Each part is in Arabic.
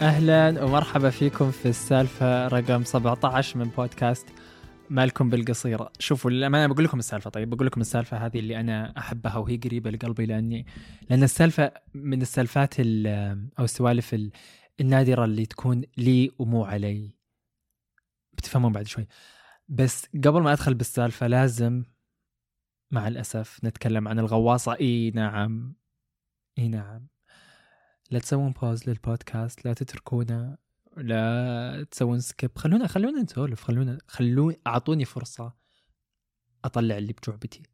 أهلا ومرحبا فيكم في السالفة رقم 17 من بودكاست مالكم بالقصيرة. شوفوا لما أنا بقول لكم السالفة، طيب بقول لكم السالفة هذه اللي أنا أحبها وهي قريبة لقلبي، لأن السالفة من السالفات أو السوالف النادرة اللي تكون لي ومو علي، بتفهمون بعد شوي. بس قبل ما أدخل بالسالفة لازم مع الأسف نتكلم عن الغواصة. إي نعم، لا تسوون باوز للبودكاست، لا تتركونا، لا تسوون سكيب، خلونا نسولف، اعطوني فرصة اطلع اللي بجعبتي.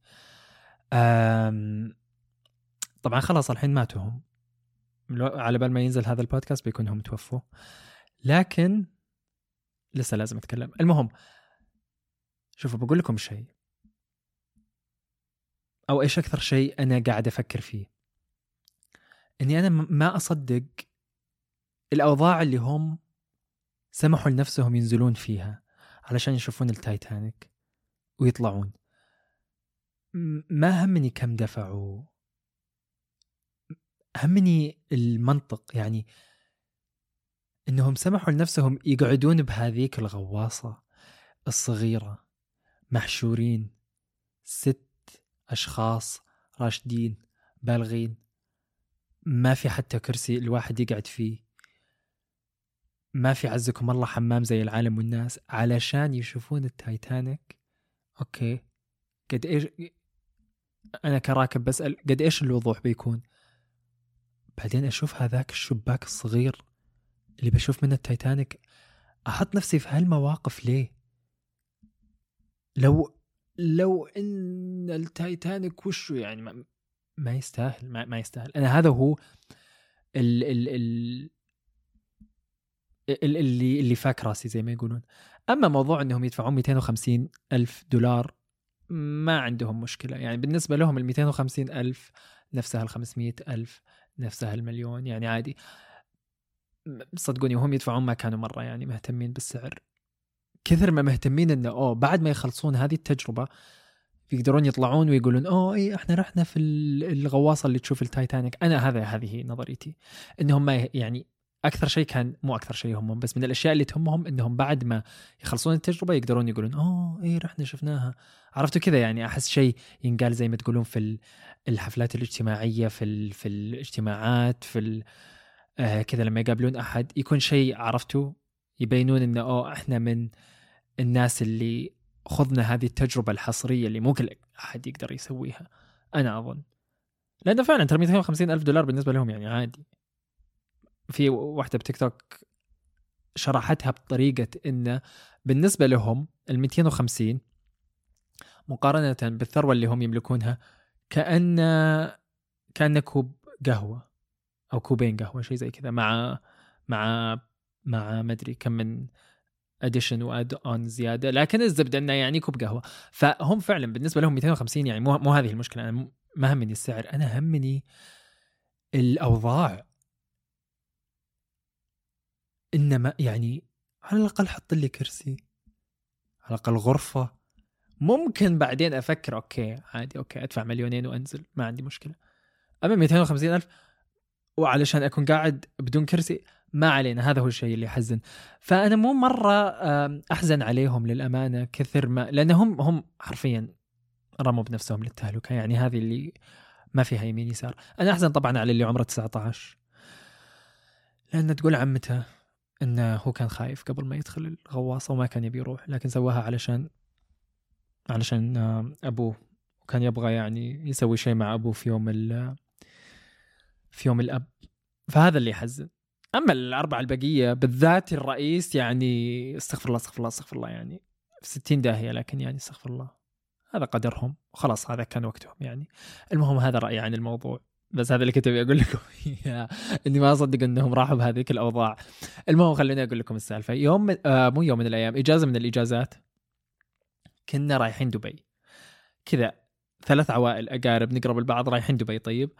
طبعا خلاص الحين ماتوا هم، على بال ما ينزل هذا البودكاست بيكون هم توفوا، لكن لسه لازم اتكلم. المهم شوفوا، بقول لكم شيء، او ايش اكثر شيء انا قاعد افكر فيه، اني انا ما اصدق الاوضاع اللي هم سمحوا لنفسهم ينزلون فيها علشان يشوفون التايتانيك ويطلعون. ما همني كم دفعوا، همني المنطق، يعني انهم سمحوا لنفسهم يقعدون بهذيك الغواصة الصغيرة محشورين 6 أشخاص راشدين بالغين، ما في حتى كرسي الواحد يقعد فيه، ما في عزكم الله حمام زي العالم والناس، علشان يشوفون التايتانيك. اوكي، قد ايش انا كراكب بسأل قد ايش الوضوح بيكون؟ بعدين اشوف هذاك الشباك الصغير اللي بشوف منه التايتانيك، احط نفسي في هالمواقف ليه؟ لو ان التايتانيك وشو يعني ما يستاهل، ما يستاهل. انا هذا هو ال ال ال اللي فاك راسي زي ما يقولون. اما موضوع انهم يدفعون 250 ألف دولار، ما عندهم مشكلة، يعني بالنسبة لهم ال 250 ألف نفسها ال 500 ألف نفسها المليون، يعني عادي. صدقوني وهم يدفعون ما كانوا مرة يعني مهتمين بالسعر، كثر ما مهتمين انه بعد ما يخلصون هذه التجربة يقدرون يطلعون ويقولون ايه احنا رحنا في الغواصة اللي تشوف التايتانيك. انا هذه نظريتي، انهم ما يعني اكثر شيء كان، مو اكثر شيء هم، بس من الاشياء اللي تهمهم انهم بعد ما يخلصون التجربة يقدرون يقولون ايه رحنا شفناها. عرفتوا كذا؟ يعني احس شيء ينقال زي ما تقولون في الحفلات الاجتماعية، في الاجتماعات، كذا لما يقابلون احد يكون شيء، عرفتوا، يبينون انه احنا من الناس اللي خذنا هذه التجربة الحصرية اللي مو كل أحد يقدر يسويها. أنا أظن لأنه فعلا ترى 250 ألف دولار بالنسبة لهم يعني عادي. في واحدة بتيك توك شرحتها بطريقة إنه بالنسبة لهم ال 250 مقارنة بالثروة اللي هم يملكونها كأن كوب قهوة أو كوبين قهوة، شيء زي كذا، مع مدري كم من اديشن واد اون زياده، لكن الزبده انه يعني كوب قهوه. فهم فعلا بالنسبه لهم 250 يعني مو هذه المشكله. انا ما همني السعر، انا همني الاوضاع. انما يعني على الاقل حط لي كرسي، على الاقل غرفه، ممكن بعدين افكر اوكي عادي، اوكي ادفع 2,000,000 وانزل، ما عندي مشكله. اما 250 ألف وعلشان أكون قاعد بدون كرسي، ما علينا. هذا هو الشيء اللي يحزن. فأنا مو مرة أحزن عليهم للأمانة كثر ما، لأنهم هم حرفيا رموا بنفسهم للتهلكة، يعني هذه اللي ما فيها يمين يسار. أنا أحزن طبعا على اللي عمره 19، لأن تقول عمته إنه هو كان خايف قبل ما يدخل الغواصة وما كان يبي يروح، لكن سواها علشان أبوه، وكان يبغى يعني يسوي شيء مع أبوه في يوم الأب. فهذا اللي يحزن. أما الأربعة البقية بالذات الرئيس، يعني استغفر الله يعني في 60 داهية، لكن يعني استغفر الله، هذا قدرهم وخلاص، هذا كان وقتهم يعني. المهم هذا رأيي عن الموضوع، بس هذا اللي كنت أقول لكم إني ما أصدق أنهم راحوا بهذيك الأوضاع. المهم خليني أقول لكم السالفة. مو يوم من الأيام، إجازة من الإجازات، كنا رايحين دبي كذا، 3 عوائل أقارب نقرب البعض رايحين دبي. طيب،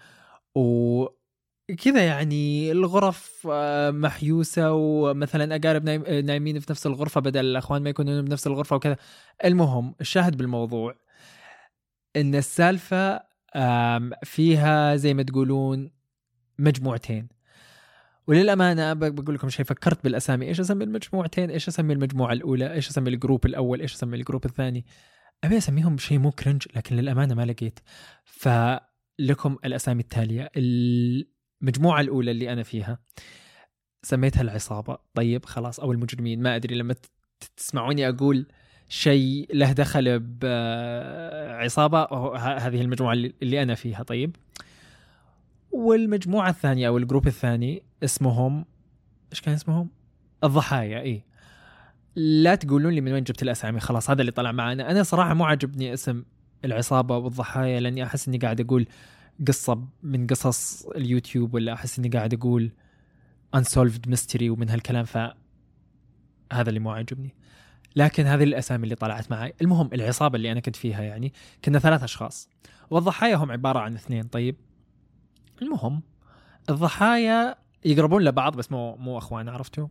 كذا يعني الغرف محيوسة، ومثلا أقارب نايمين في نفس الغرفة بدل الأخوان ما يكونون بنفس الغرفة وكذا. المهم الشاهد بالموضوع إن السالفة فيها زي ما تقولون مجموعتين. وللأمانة بقول لكم شيء، فكرت بالأسامي، إيش أسمي المجموعتين، إيش أسمي المجموعة الأولى، إيش أسمي الجروب الأول، إيش أسمي الجروب الثاني. أبي أسميهم بشيء مو كرنج، لكن للأمانة ما لقيت. فلكم الأسامي التالية. المجموعة الأولى اللي أنا فيها سميتها العصابة. طيب خلاص، أو المجرمين، ما أدري. لما تسمعوني أقول شيء له دخل بعصابة، هذه المجموعة اللي أنا فيها. طيب، والمجموعة الثانية أو الجروب الثاني اسمهم، إيش كان اسمهم؟ الضحايا. إيه، لا تقولون لي من وين جبت الأسامي، خلاص هذا اللي طلع معنا. أنا صراحة مو عجبني اسم العصابة والضحايا، لأني أحس إني قاعد أقول قصة من قصص اليوتيوب، ولا أحس إني قاعد أقول unsolved mystery ومن هالكلام، فهذا اللي مو عجبني. لكن هذه الأسامي اللي طلعت معي. المهم، العصابة اللي أنا كنت فيها يعني كنا 3 أشخاص، والضحايا هم عبارة عن 2. طيب، المهم الضحايا يقربون لبعض بس مو أخوان، عرفتوا؟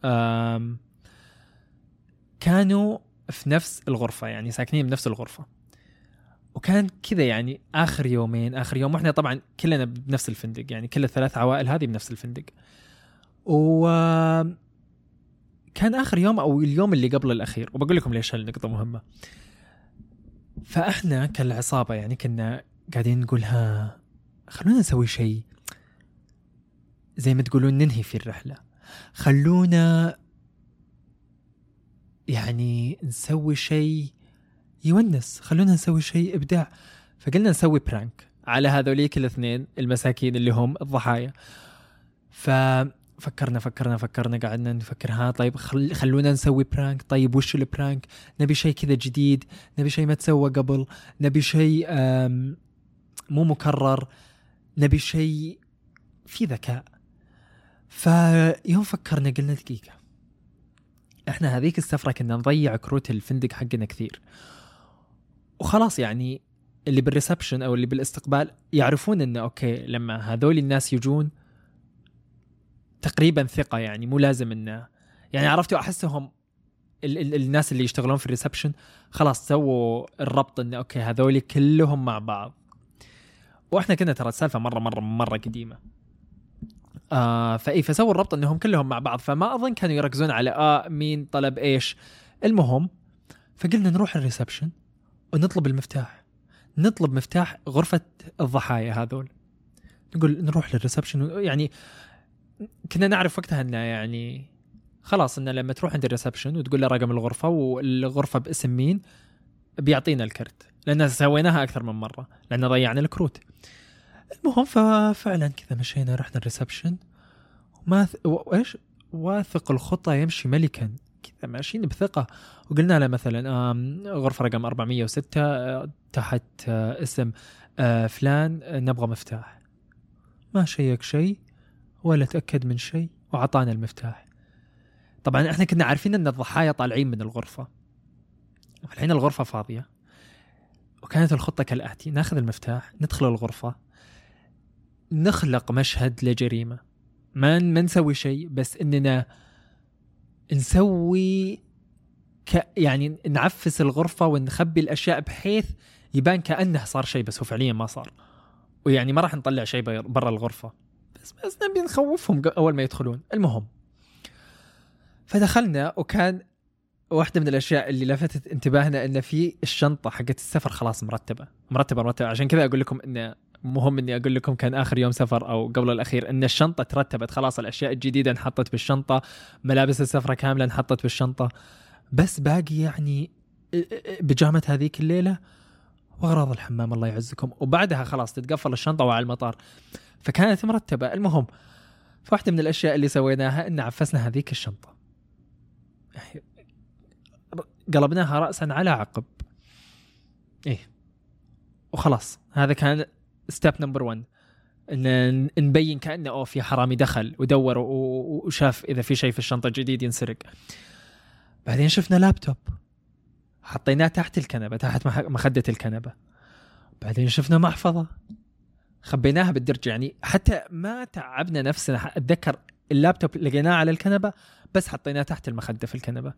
كانوا في نفس الغرفة، يعني ساكنين بنفس الغرفة. وكان كذا يعني آخر يوم وإحنا طبعا كلنا بنفس الفندق، يعني كل ال3 عوائل هذه بنفس الفندق. وكان آخر يوم أو اليوم اللي قبل الأخير، وبقول لكم ليش هالنقطة مهمة. فإحنا كالعصابة يعني كنا قاعدين نقولها خلونا نسوي شيء زي ما تقولون ننهي في الرحلة، خلونا يعني نسوي شيء يونس، خلونا نسوي شيء إبداع. فقلنا نسوي برانك على هذوليك 2 المساكين اللي هم الضحايا. ففكرنا قعدنا نفكر، طيب خلونا نسوي برانك. طيب وش البرانك؟ نبي شيء كذا جديد، نبي شيء ما تسوى قبل، نبي شيء مو مكرر، نبي شيء في ذكاء. فيوم فكرنا قلنا دقيقة، احنا هذيك السفرة كنا نضيع كروت الفندق حقنا كثير، وخلاص يعني اللي بالريسبشن او اللي بالاستقبال يعرفون انه اوكي لما هذول الناس يجون تقريبا ثقة، يعني مو لازم انه يعني عرفتوا، احسهم الناس اللي يشتغلون في الريسبشن خلاص سووا الربط انه اوكي هذول كلهم مع بعض. واحنا كنا ترى السالفة مرة قديمة. فسووا الربط انهم كلهم مع بعض، فما اظن كانوا يركزون على مين طلب ايش. المهم فقلنا نروح الريسبشن ونطلب المفتاح، نطلب مفتاح غرفة الضحايا هذول. نقول نروح للريسبشن، يعني كنا نعرف وقتها انه يعني خلاص انه لما تروح عند الريسبشن وتقول له رقم الغرفة والغرفة باسم مين بيعطينا الكرت، لأن سويناها أكثر من مرة لأن ضيعنا الكروت. المهم ففعلا كذا مشينا رحنا الريسبشن، وإيش واثق الخطة يمشي ملكا، كذا ماشيين بثقة. وقلنا له مثلا غرفة رقم 406 تحت اسم فلان، نبغى مفتاح. ما شيك شيء ولا تأكد من شيء وعطانا المفتاح. طبعا احنا كنا عارفين ان الضحايا طالعين من الغرفة، الحين الغرفة فاضية. وكانت الخطة كالآتي: ناخذ المفتاح، ندخل الغرفة، نخلق مشهد لجريمة، ما نسوي شيء، بس اننا نسوي يعني نعفس الغرفة ونخبي الاشياء بحيث يبان كأنه صار شيء بس هو فعليا ما صار. ويعني ما راح نطلع شيء برا الغرفة، بس نبي نخوفهم اول ما يدخلون. المهم فدخلنا، وكان واحدة من الاشياء اللي لفتت انتباهنا ان في الشنطة حقت السفر خلاص مرتبة. عشان كذا اقول لكم انه مهم اني اقول لكم كان اخر يوم سفر او قبل الاخير ان الشنطة ترتبت خلاص، الاشياء الجديدة انحطت بالشنطة، ملابس السفرة كاملة انحطت بالشنطة، بس باقي يعني بيجامة هذيك الليلة واغراض الحمام الله يعزكم، وبعدها خلاص تتقفل الشنطة وعلى المطار. فكانت مرتبة. المهم فواحدة من الاشياء اللي سويناها ان عفسنا هذيك الشنطة، قلبناها رأسا على عقب. وخلاص هذا كان ستيب نمبر 1، ان نبين كأنه في حرامي دخل ودور وشاف اذا في شيء في الشنطة جديد ينسرق. بعدين شفنا لابتوب حطيناه تحت الكنبة، تحت مخدة الكنبة. بعدين شفنا محفظة خبيناها بالدرج، يعني حتى ما تعبنا نفسنا. اتذكر اللابتوب لقيناه على الكنبة بس حطيناه تحت المخدة في الكنبة.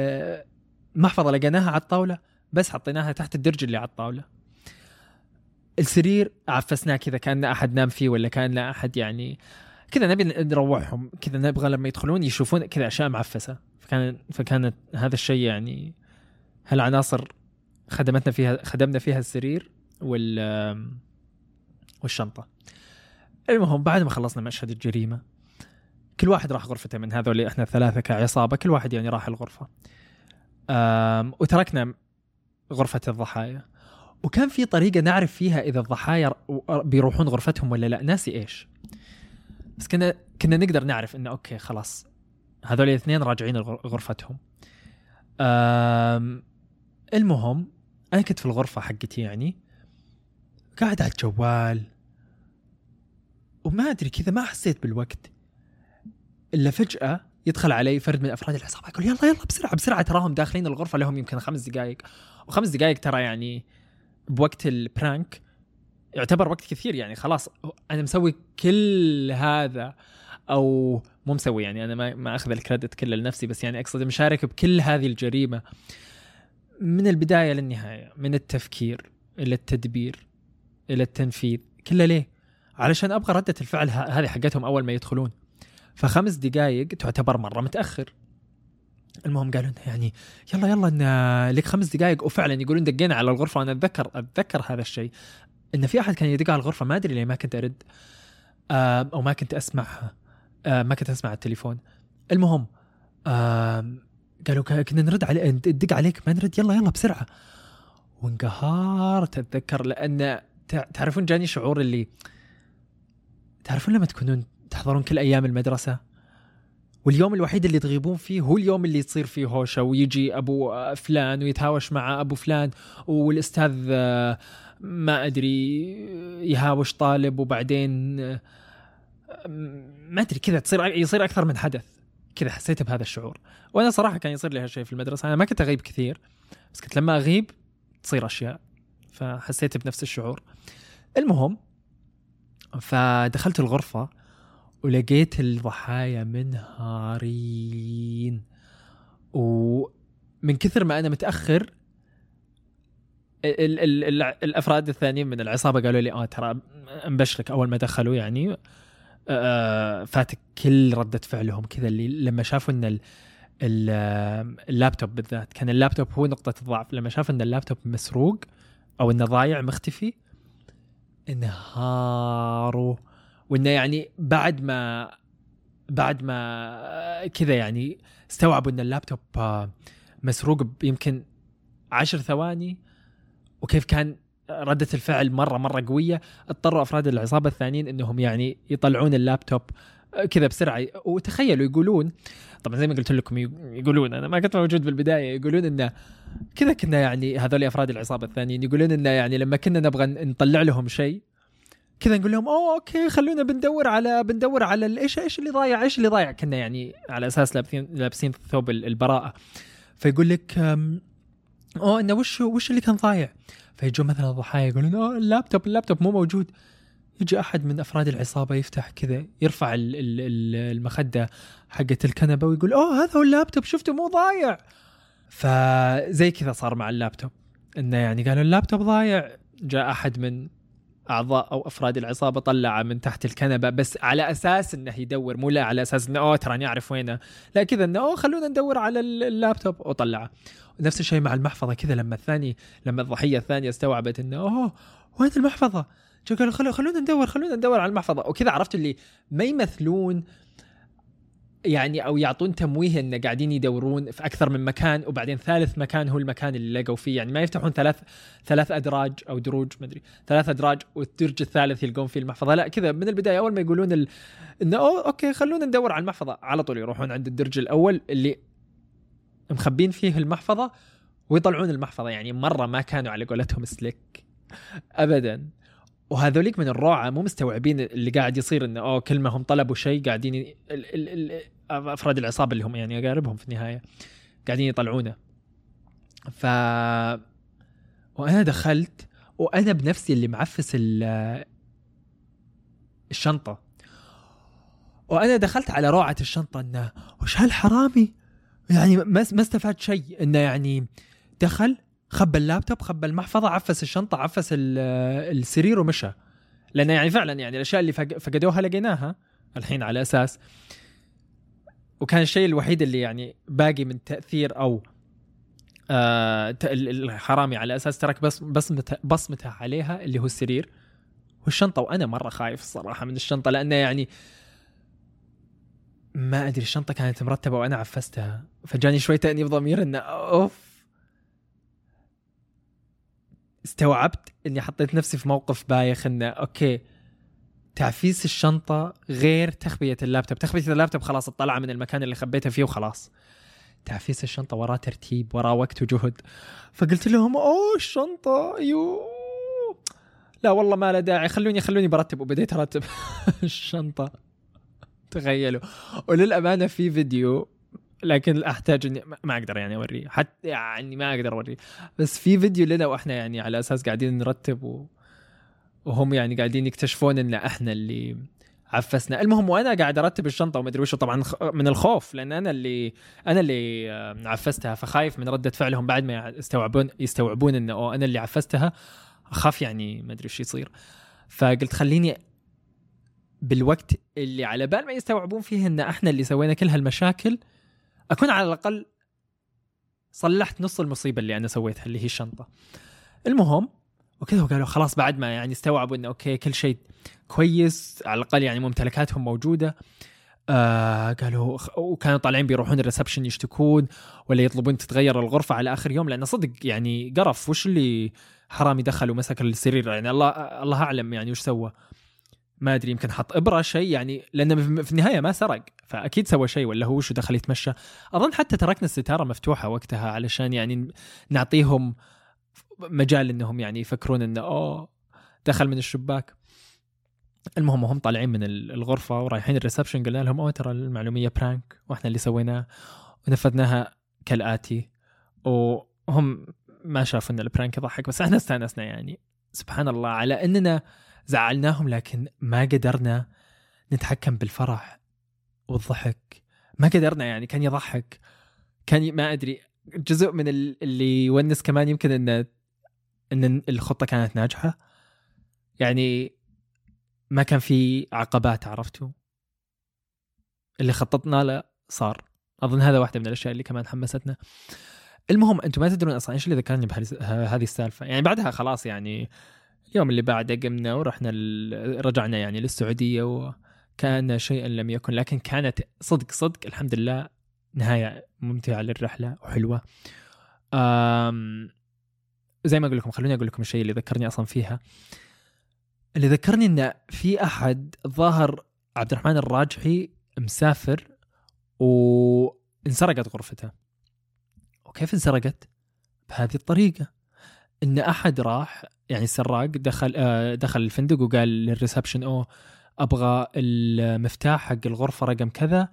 المحفظة لقيناها على الطاولة بس حطيناها تحت الدرج اللي على الطاولة. السرير عفسناه كذا كأن أحد نام فيه ولا كان لا أحد، يعني كذا نبي نروحهم كذا، نبغى لما يدخلون يشوفون كذا أشياء معفسة. فكانت هذا الشيء يعني هالعناصر خدمنا فيها السرير والشنطة. المهم بعد ما خلصنا مشهد الجريمة كل واحد راح غرفته من هذول، احنا ثلاثة كعصابة كل واحد يعني راح الغرفة، وتركنا غرفة الضحايا. وكان في طريقة نعرف فيها إذا الضحايا بيروحون غرفتهم ولا لا، ناسي إيش، بس كنا نقدر نعرف إنه أوكي خلاص هذول الاثنين راجعين غرفتهم. المهم أنا كنت في الغرفة حقتي يعني قاعد على الجوال وما أدري كذا، ما حسيت بالوقت إلا فجأة يدخل علي فرد من أفراد العصابة يقول يلا بسرعة تراهم داخلين الغرفة، لهم يمكن 5 دقائق. و5 دقائق ترى يعني بوقت البرانك يعتبر وقت كثير، يعني خلاص أنا مسوي كل هذا، أو مو مسوي يعني أنا ما أخذ الكريدت كله لنفسي، بس يعني أقصد مشارك بكل هذه الجريمة من البداية للنهاية، من التفكير إلى التدبير إلى التنفيذ، كله ليه؟ علشان أبغى ردة الفعل هذه حقتهم أول ما يدخلون. ف5 دقائق تعتبر مرة متأخر. المهم قالوا يعني يلا إن لك 5 دقائق، وفعلا يقولون دقينا على الغرفة. أنا أتذكر هذا الشيء، إن في أحد كان يدق على الغرفة، ما أدري ليه ما كنت أرد أو ما كنت أسمعها، ما كنت أسمع التليفون. المهم قالوا كنا نرد عليه، ندق عليك ما نرد، يلا بسرعة. وانقهرت أتذكر، لأن تعرفون جاني شعور اللي تعرفون لما تكونون تحضرون كل أيام المدرسة واليوم الوحيد اللي تغيبون فيه هو اليوم اللي تصير فيه هوشة، ويجي أبو فلان ويتهاوش مع أبو فلان، والأستاذ ما أدري يهاوش طالب، وبعدين ما أدري كذا يصير أكثر من حدث كذا. حسيت بهذا الشعور، وأنا صراحة كان يصير لي هالشيء في المدرسة. أنا ما كنت أغيب كثير، بس كنت لما أغيب تصير أشياء، فحسيت بنفس الشعور. المهم فدخلت الغرفة ولقيت الضحايا منهارين، ومن كثر ما أنا متأخر الأفراد الثانيين من العصابة قالوا لي ترى مبشرك أول ما دخلوا يعني فاتك كل ردة فعلهم كذا، اللي لما شافوا أن اللابتوب بالذات كان اللابتوب هو نقطة الضعف، لما شافوا أن اللابتوب مسروق أو أنه ضايع مختفي انهاروا. وإنه يعني بعد ما كذا يعني استوعبوا أن اللابتوب مسروق يمكن 10 ثواني، وكيف كان ردة الفعل مرة قوية، اضطروا أفراد العصابة الثانيين أنهم يعني يطلعون اللابتوب كذا بسرعة. وتخيلوا يقولون، طبعا زي ما قلت لكم يقولون، أنا ما كنت موجود بالبداية، يقولون إنه كذا كنا يعني هذول أفراد العصابة الثانيين يقولون إنه يعني لما كنا نبغى نطلع لهم شيء كذا نقول لهم أوكي خلونا بندور على إيش اللي ضايع كنا يعني على أساس لابسين ثوب البراءة. فيقول لك إنه وش اللي كان ضايع، فيجوا مثلا الضحايا يقولون اللابتوب مو موجود. يجي أحد من أفراد العصابة يفتح كذا، يرفع المخدة حقة الكنبة ويقول هذا هو اللابتوب، شفته مو ضايع. فزي كذا صار مع اللابتوب، إنه يعني قالوا اللابتوب ضايع. جاء أحد من أعضاء أو أفراد العصابة طلع من تحت الكنبة، بس على أساس إنه يدور، مو لا على أساس إنه تراني أعرف وينه، لا كذا إنه خلونا ندور على اللابتوب وطلعه. نفس الشيء مع المحفظة كذا، لما الضحية الثانية استوعبت إنه وين المحفظة، قالوا خلونا ندور على المحفظة. وكذا عرفت اللي ما يمثلون يعني أو يعطون تمويه إن قاعدين يدورون في أكثر من مكان، وبعدين ثالث مكان هو المكان اللي لقوا فيه. يعني ما يفتحون ثلاث أدراج أو دروج، ما أدري 3 أدراج والدرج الثالث يلقون فيه المحفظة، لا كذا من البداية أول ما يقولون إنه أوكي خلونا ندور على المحفظة، على طول يروحون عند الدرج الأول اللي مخبين فيه المحفظة ويطلعون المحفظة. يعني مرة ما كانوا على قولتهم سليك أبدا. وهذوليك من الروعة مو مستوعبين اللي قاعد يصير، إنه كل ما هم طلبوا شيء قاعدين أفراد العصابة اللي هم يعني أقاربهم في النهاية قاعدين يطلعونه. وأنا دخلت وأنا بنفسي اللي معفس الشنطة، وأنا دخلت على روعة الشنطة إنه وش هالحرامي يعني ما استفاد شيء، إنه يعني دخل خبى اللابتوب، خبى المحفظة، عفس الشنطة، عفس السرير ومشى. لأن يعني فعلا يعني الأشياء اللي فقدوها لقيناها الحين على أساس. وكان الشيء الوحيد اللي يعني باقي من تأثير أو الحرامي على أساس ترك بصمتها عليها اللي هو السرير والشنطة. وأنا مرة خايف الصراحة من الشنطة، لأنه يعني ما أدري الشنطة كانت مرتبة وأنا عفستها، فجاني شوي تأنيب ضمير إنه أوف. استوعبت إني حطيت نفسي في موقف بايخ، إنه أوكي تعفيس الشنطة غير تخبية اللابتوب. تخبية اللابتوب خلاص اطلع من المكان اللي خبيته فيه وخلاص. تعفيس الشنطة وراه ترتيب، وراه وقت وجهد. فقلت لهم أوه الشنطة لا والله ما له داعي، خلوني برتب. وبديت أرتب الشنطة. تخيلوا. وللأمانة في فيديو، لكن أحتاج إني ما أقدر يعني أوريه، حتى يعني ما أقدر أوريه، بس في فيديو لنا وإحنا يعني على أساس قاعدين نرتب وهم يعني قاعدين يكتشفون إن إحنا اللي عفسنا. المهم وأنا قاعد أرتب الشنطة وما أدري وش، طبعا من الخوف لأن أنا اللي عفستها، فخايف من ردة فعلهم بعد ما يستوعبون إنه أنا اللي عفستها. أخاف يعني ما أدري وش يصير. فقلت خليني بالوقت اللي على بال ما يستوعبون فيه إن إحنا اللي سوينا كل هالمشاكل أكون على الأقل صلحت نص المصيبة اللي أنا سويتها اللي هي الشنطة. المهم وكذا، وقالوا خلاص بعد ما يعني استوعبوا إنه أوكي كل شيء كويس على الأقل يعني ممتلكاتهم موجودة. قالوا وكانوا طالعين بيروحون الريسبشن يشتكون ولا يطلبون تتغير الغرفة على آخر يوم، لأنه صدق يعني قرف. وش اللي حرامي دخل ومسك السرير يعني الله أعلم يعني وش سوى، ما أدري. يمكن حط إبرة شيء يعني، لأنه في النهاية ما سرق فأكيد سوى شيء، ولا هو وش دخل يتمشى. أظن حتى تركنا الستارة مفتوحة وقتها علشان يعني نعطيهم مجال إنهم يعني يفكرون إنه دخل من الشباك. المهم هم طالعين من الغرفة ورايحين الريسبشن، قلنا لهم ترى المعلومية برانك وإحنا اللي سويناه ونفذناها كالآتي. وهم ما شافوا إن البرانك يضحك، بس إحنا استانسنا يعني سبحان الله على إننا زعلناهم، لكن ما قدرنا نتحكم بالفرح والضحك. ما قدرنا يعني، كان يضحك، كان ما أدري. جزء من اللي يونس كمان يمكن إن الخطة كانت ناجحة، يعني ما كان في عقبات، عرفتوا اللي خططنا له صار. أظن هذا واحدة من الأشياء اللي كمان حمستنا. المهم أنتم ما تدرون أصلا إيش اللي ذكرني بهذه السالفة. يعني بعدها خلاص يعني اليوم اللي بعده قمنا ورحنا رجعنا يعني للسعودية، وكان شيئا لم يكن، لكن كانت صدق الحمد لله نهاية ممتعة للرحلة وحلوة. زي ما أقول لكم، خلوني أقول لكم الشيء اللي ذكرني أصلا فيها. اللي ذكرني إن في أحد الظاهر عبد الرحمن الراجحي مسافر وانسرقت غرفته. وكيف انسرقت؟ بهذه الطريقة، إن أحد راح يعني السراق دخل الفندق وقال للريسبشن أبغى المفتاح حق الغرفة رقم كذا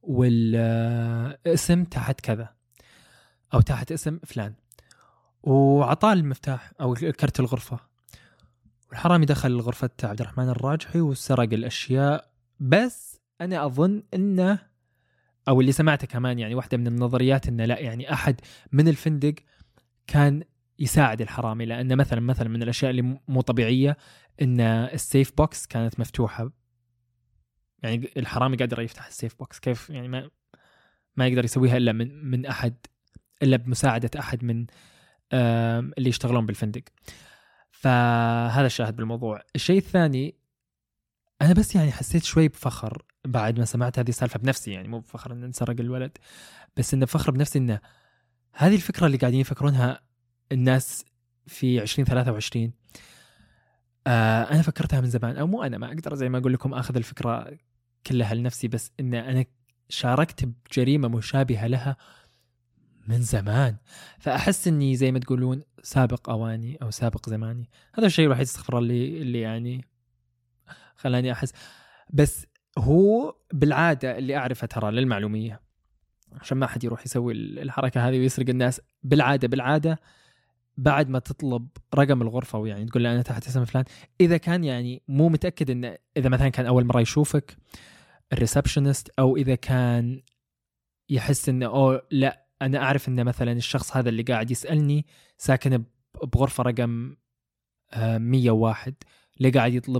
والاسم تحت كذا أو تحت اسم فلان، وعطاه المفتاح أو كرت الغرفة. والحرامي دخل غرفة عبد الرحمن الراجحي وسرق الأشياء. بس أنا أظن إنه أو اللي سمعته كمان يعني واحدة من النظريات إنه لا يعني أحد من الفندق كان يساعد الحرامي، لأن مثلا من الأشياء اللي مو طبيعية إن السيف بوكس كانت مفتوحة. يعني الحرامي قادر يفتح السيف بوكس كيف يعني؟ ما يقدر يسويها إلا من أحد، إلا بمساعدة أحد من اللي يشتغلون بالفندق. فهذا الشاهد بالموضوع. الشيء الثاني، أنا بس يعني حسيت شوي بفخر بعد ما سمعت هذه السالفة بنفسي، يعني مو بفخر إن انسرق الولد، بس إنه بفخر بنفسي إنه هذه الفكرة اللي قاعدين يفكرونها الناس في 2023 أنا فكرتها من زمان، أو مو أنا ما أقدر زي ما أقول لكم أخذ الفكرة كلها لنفسي، بس إن أنا شاركت بجريمة مشابهة لها من زمان. فأحس إني زي ما تقولون سابق أواني أو سابق زماني. هذا الشيء الوحيد استغفر اللي يعني خلاني أحس. بس هو بالعادة اللي أعرفه ترى للمعلومية عشان ما أحد يروح يسوي الحركة هذه ويسرق الناس، بالعادة بعد ما تطلب رقم الغرفة ويعني تقول له أنا تحت اسم فلان، إذا كان يعني مو متأكد إن إذا مثلا كان أول مرة يشوفك الريسبشنست، أو إذا كان يحس إنه لا أنا أعرف إن مثلا الشخص هذا اللي قاعد يسألني ساكن بغرفة رقم 101، اللي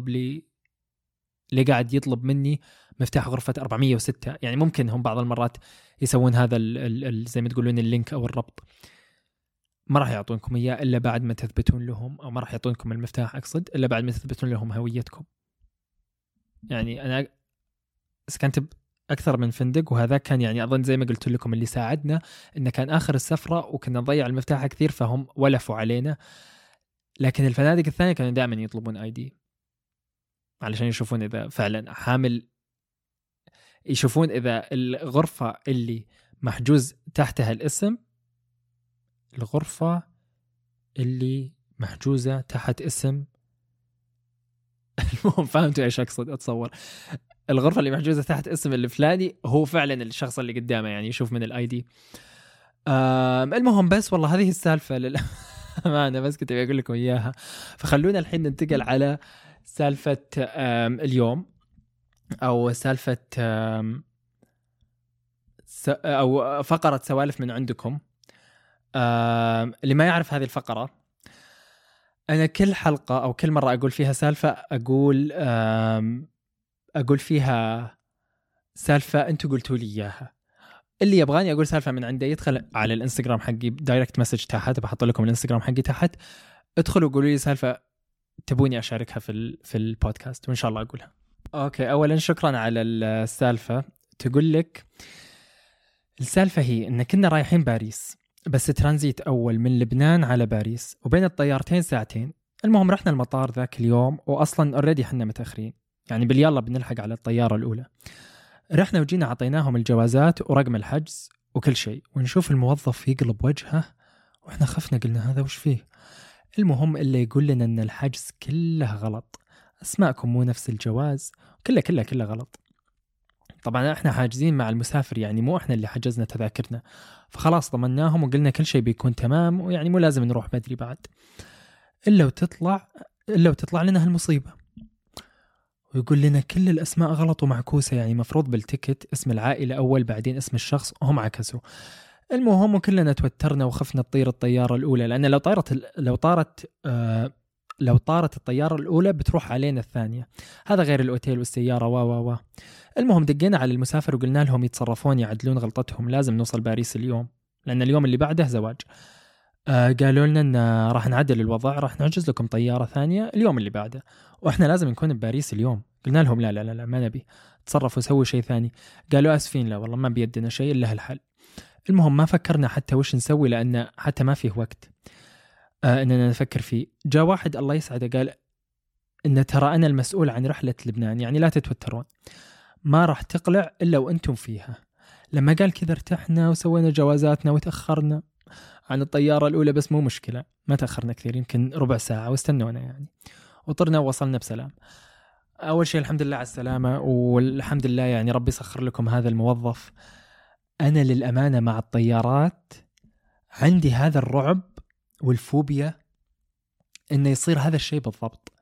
قاعد يطلب مني مفتاح غرفة 406. يعني ممكن هم بعض المرات يسوون هذا زي ما تقولون اللينك أو الربط، ما راح يعطونكم إياه إلا بعد ما تثبتون لهم، أو ما راح يعطونكم المفتاح أقصد إلا بعد ما تثبتون لهم هويتكم. يعني أنا سكنت أكثر من فندق، وهذا كان يعني أظن زي ما قلت لكم اللي ساعدنا إنه كان آخر السفرة وكنا نضيع المفتاح كثير، فهم ولفوا علينا. لكن الفنادق الثانية كانوا دائما يطلبون ID علشان يشوفون إذا فعلا حامل، يشوفون إذا الغرفة اللي محجوز تحتها الاسم، الغرفة اللي محجوزة تحت اسم المهم فهمتوا إيش أقصد؟ أتصور الغرفة اللي محجوزة تحت اسم الفلاني هو فعلا الشخص اللي قدامه، يعني يشوف من الID. المهم بس والله هذه السالفة ما أنا بس كنت أقول لكم إياها. فخلونا الحين ننتقل على سالفة اليوم، أو سالفة أو فقرة سوالف من عندكم. اللي ما يعرف هذه الفقرة، أنا كل حلقة أو كل مرة أقول فيها سالفة أقول فيها سالفة أنتوا قلتوا لي إياها. اللي يبغاني أقول سالفة من عندي يدخل على الانستغرام حقي دايركت مسج تحت، بحط لكم الانستغرام حقي تحت، ادخلوا وقولوا لي سالفة تبوني أشاركها في البودكاست وإن شاء الله أقولها. أوكي، أولا شكرا على السالفة. تقول لك السالفة هي إن كنا رايحين باريس، بس ترانزيت أول من لبنان على باريس، وبين الطيارتين ساعتين. المهم رحنا المطار ذاك اليوم، وأصلا أوريدي حنا متأخرين، يعني باليلا بنلحق على الطيارة الأولى. رحنا وجينا عطيناهم الجوازات ورقم الحجز وكل شيء، ونشوف الموظف يقلب وجهه وإحنا خفنا، قلنا هذا وش فيه. المهم اللي يقول لنا أن الحجز كله غلط، أسماءكم مو نفس الجواز، كله غلط. طبعا احنا حاجزين مع المسافر، يعني مو احنا اللي حجزنا تذاكرنا، فخلاص ضمناهم وقلنا كل شيء بيكون تمام، ويعني مو لازم نروح بدري بعد إلا وتطلع لنا هالمصيبة، ويقول لنا كل الأسماء غلط ومعكوسة، يعني مفروض بالتيكت اسم العائلة أول بعدين اسم الشخص، وهم عكسوا. المهم وكلنا توترنا وخفنا تطير الطيارة الأولى، لأن لو طارت الطيارة الأولى بتروح علينا الثانية، هذا غير الأوتيل والسيارة المهم دقينا على المسافر وقلنا لهم يتصرفون يعدلون غلطتهم، لازم نوصل باريس اليوم لأن اليوم اللي بعده زواج. قالوا لنا أن راح نعدل الوضع، راح نحجز لكم طيارة ثانية اليوم اللي بعده، وإحنا لازم نكون بباريس اليوم. قلنا لهم لا ما نبي، تصرفوا سووا شيء ثاني. قالوا أسفين، لا والله ما بيدنا شيء إلا هالحل. المهم ما فكرنا حتى وش نسوي، لأن حتى ما فيه وقت أننا نفكر فيه. جاء واحد الله يسعده قال إن ترى أنا المسؤول عن رحلة لبنان، يعني لا تتوترون، ما راح تقلع إلا وأنتم فيها. لما قال كذا ارتحنا وسوينا جوازاتنا وتأخرنا عن الطيارة الأولى، بس مو مشكلة، ما تأخرنا كثير، يمكن ربع ساعة واستنونا يعني، وطرنا ووصلنا بسلام. أول شيء الحمد لله على السلامة، والحمد لله يعني ربي سخر لكم هذا الموظف. أنا للأمانة مع الطيارات عندي هذا الرعب والفوبيا إنه يصير هذا الشيء بالضبط،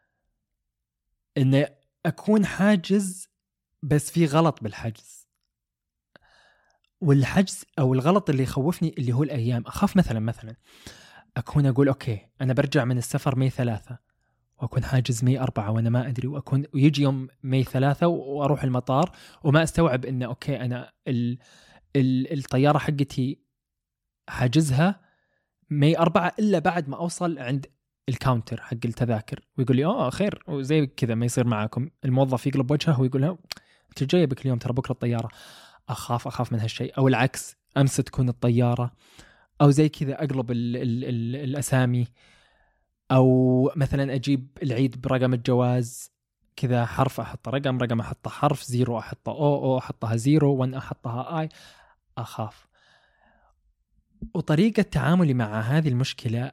إنه أكون حاجز بس في غلط بالحجز. والحجز أو الغلط اللي يخوفني اللي هو الأيام. أخاف مثلا أكون أقول أوكي أنا برجع من السفر ماي 3 وأكون حاجز ماي 4 وأنا ما أدري، ويجي يوم ماي 3 وأروح المطار وما أستوعب إنه أوكي أنا الطيارة حقتي حاجزها ماي 4 إلا بعد ما أوصل عند الكاونتر حق التذاكر، ويقول لي خير، وزي كذا ما يصير معاكم. الموظف يقلب وجهه ويقول له أنت جايبك اليوم، ترى بكرة الطيارة. أخاف من هالشيء. أو العكس، أمس تكون الطيارة، أو زي كذا أقلب الأسامي، أو مثلا أجيب العيد برقم الجواز كذا، حرف أحطه رقم أحطه حرف، 0 أحطه أو أحطها 0، 1 أحطها I. أخاف. وطريقة تعاملي مع هذه المشكلة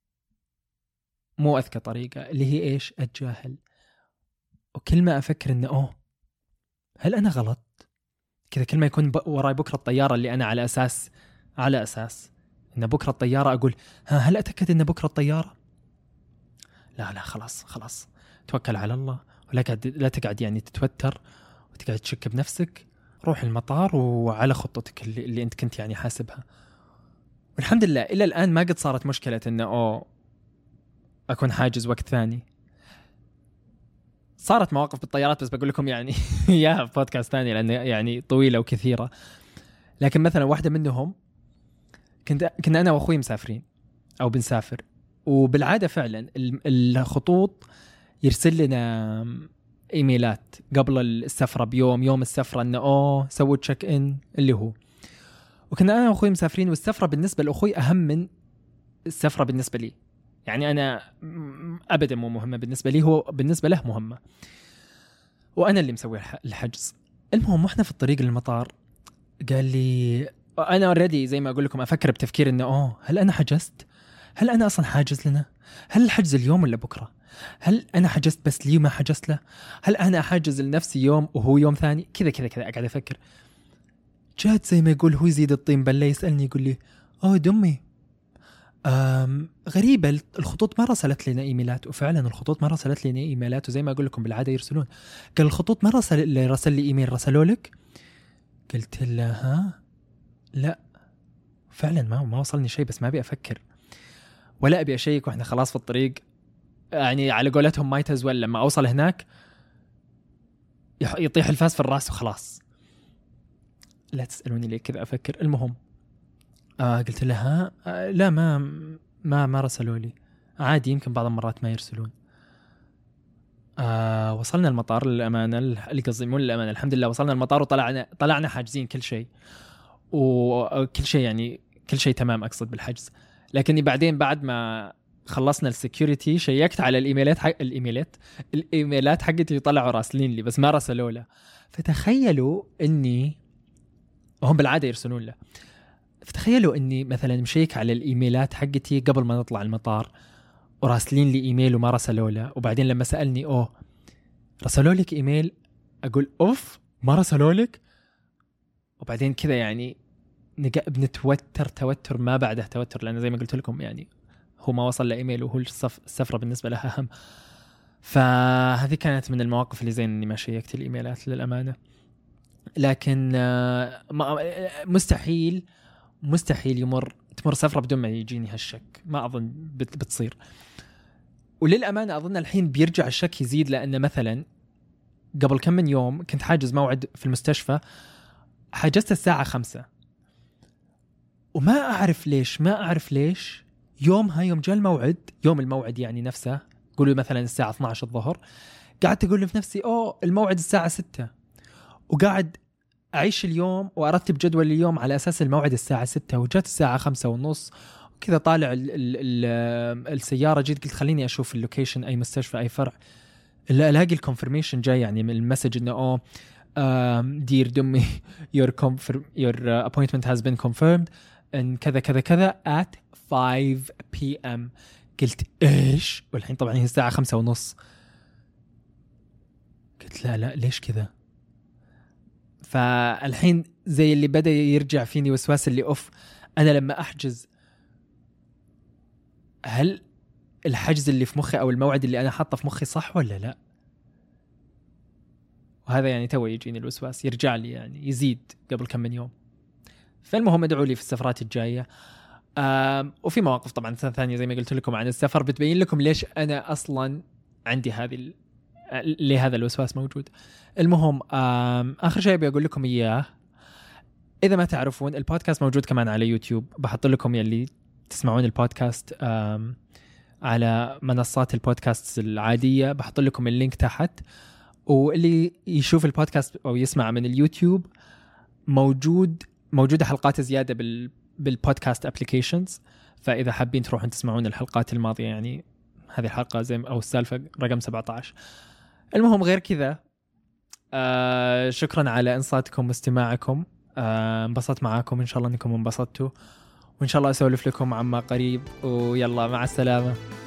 مو أذكى طريقة، اللي هي إيش؟ أتجاهل. وكل ما أفكر إنه هل أنا غلط كذا، كل ما يكون وراي بكرة الطيارة اللي أنا على أساس إن بكرة الطيارة، أقول هل أتأكد إن بكرة الطيارة؟ لا خلاص توكل على الله، ولا لا تقعد يعني تتوتر وتقعد تشك بنفسك، روح المطار وعلى خطتك اللي أنت كنت يعني حاسبها. والحمد لله إلى الآن ما قد صارت مشكلة إنه أكون حاجز وقت ثاني. صارت مواقف بالطيارات بس بقول لكم يعني يا بودكاست ثاني لأن يعني طويلة وكثيرة. لكن مثلا واحدة منهم كنا أنا وأخوي مسافرين أو بنسافر، وبالعادة فعلا الخطوط يرسل لنا إيميلات قبل السفرة بيوم، يوم السفرة إنه سووا تشيك إن اللي هو. وكنا أنا وأخوي مسافرين، والسفرة بالنسبة لأخوي أهم من السفرة بالنسبة لي. يعني أنا أبدا مو مهمة بالنسبة لي، هو بالنسبة له مهمة، وأنا اللي مسوي الحجز. المهم وإحنا في الطريق للمطار قال لي أنا أوريدي زي ما أقول لكم أفكر بتفكير إنه هل أنا حجزت؟ هل أنا أصلا حاجز لنا؟ هل الحجز اليوم ولا بكرة؟ هل أنا حجزت بس لي ما حجزت له؟ هل أنا حاجز لنفسي يوم وهو يوم ثاني؟ كذا قاعد أفكر. جات زي ما يقول هو يزيد الطين بلة، يسألني يقول لي دمي غريبة الخطوط ما رسلت لنا إيميلات. وفعلا الخطوط ما رسلت لنا إيميلات، وزي ما أقول لكم بالعادة يرسلون. قال الخطوط ما رسل لي إيميل، رسلوا لك؟ قلت له ها لا فعلا ما وصلني شيء، بس ما أبي أفكر ولا أبي أشيك، وإحنا خلاص في الطريق. يعني على قولتهم ما يتزول لما أوصل هناك يطيح الفاس في الرأس وخلاص. لا تسألوني ليه كذا أفكر. المهم قلت لها لا ما رسلوا لي، عادي يمكن بعض المرات ما يرسلون. وصلنا المطار للأمانة، اللي قصدي مو للأمانة، الحمد لله وصلنا المطار وطلعنا حاجزين كل شيء، وكل شيء يعني كل شيء تمام أقصد بالحجز. لكني بعدين بعد ما خلصنا السكيورتي شيكت على الإيميلات حقتي طلعوا راسلين لي بس ما رسلوا له. فتخيلوا إني وهم بالعادة يرسلون له، فتخيلوا إني مثلا مشيك على الإيميلات حقتي قبل ما نطلع المطار وراسلين لي إيميل وما رسلوا له. وبعدين لما سألني رسلوا لك إيميل، أقول ما رسلوا لك. وبعدين كذا يعني توتر ما بعده توتر، لأن زي ما قلت لكم يعني هو ما وصل لإيميل وهو السفرة بالنسبة له أهم. فهذه كانت من المواقف اللي زين إني ما شيكت الإيميلات للأمانة. لكن مستحيل تمر سفرة بدون ما يجيني هالشك، ما أظن بتصير. وللأمانة أظن الحين بيرجع الشك يزيد، لأن مثلا قبل كم من يوم كنت حاجز موعد في المستشفى، حجزت الساعة 5 وما أعرف ليش يوم جاء الموعد، يوم الموعد يعني نفسه قولوا مثلا الساعة 12 الظهر، قعدت أقول في نفسي الموعد الساعة 6، وقاعد أعيش اليوم وأرتب جدول اليوم على أساس الموعد الساعة 6، وجات الساعة 5:30 وكذا طالع السيارة. جيت قلت خليني أشوف اللوكيشن أي مستشفى أي فرع، لا ألاقي الكونفرميشن جاي يعني من المسج إنه dear dummy your appointment has been confirmed and كذا at 5 PM. قلت إيش؟ والحين طبعا هي الساعة 5:30. قلت لا ليش كذا؟ فالحين زي اللي بدأ يرجع فيني وسواس اللي أنا لما أحجز هل الحجز اللي في مخي أو الموعد اللي أنا حاطه في مخي صح ولا لا؟ وهذا يعني تو يجيني الوسواس يرجع لي يعني يزيد قبل كم من يوم. فالمهم ادعوا لي في السفرات الجاية. وفي مواقف طبعا ثانية زي ما قلت لكم عن السفر بتبين لكم ليش أنا أصلا عندي لهذا الوسواس موجود. المهم آخر شيء بيقول لكم إياه، إذا ما تعرفون البودكاست موجود كمان على يوتيوب، بحط لكم يلي تسمعون البودكاست على منصات البودكاست العادية بحط لكم اللينك تحت، واللي يشوف البودكاست أو يسمع من اليوتيوب موجودة حلقات زيادة بالبودكاست أبليكيشنز، فإذا حابين تروحون تسمعون الحلقات الماضية يعني هذه الحلقة أو السالفة رقم 17. المهم غير كذا شكرا على إنصاتكم واستماعكم، انبسطت معاكم، إن شاء الله أنكم انبسطتوا، وإن شاء الله أسولف لكم عما قريب، ويلا مع السلامة.